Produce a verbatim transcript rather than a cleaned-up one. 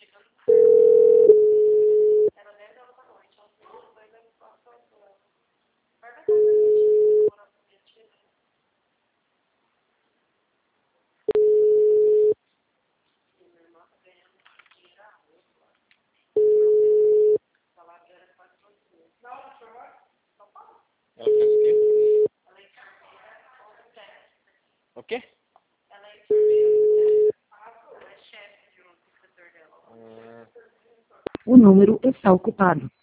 Ela faz o quê? O quê? O número está ocupado.